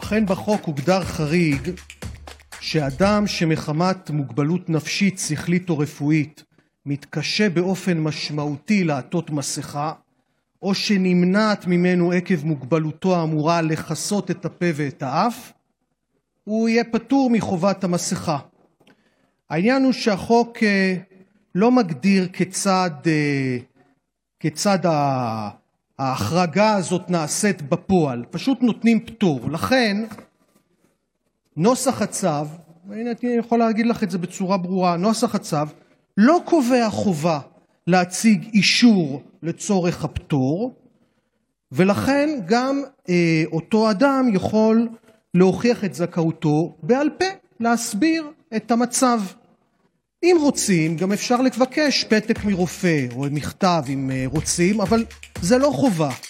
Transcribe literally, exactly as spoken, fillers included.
אכן בחוק הוגדר חריג שאדם שמחמת מוגבלות נפשית, שכלית או רפואית מתקשה באופן משמעותי לעטות מסכה, או שנמנעת ממנו עקב מוגבלותו האמורה לכסות את הפה ואת האף, הוא יהיה פטור מחובת המסכה. העניין הוא שהחוק לא מגדיר כיצד, כיצד ההחרגה הזאת נעשית בפועל, פשוט נותנים פטור. לכן נוסח הצו, והנה אני יכול להגיד לך את זה בצורה ברורה, נוסח הצו לא קובע חובה להציג אישור לצורך הפטור, ולכן גם אה, אותו אדם יכול להוכיח את זכאותו בעל פה, להסביר את המצב. אם רוצים, גם אפשר לבקש פתק מרופא או מכתב אם רוצים, אבל זה לא חובה.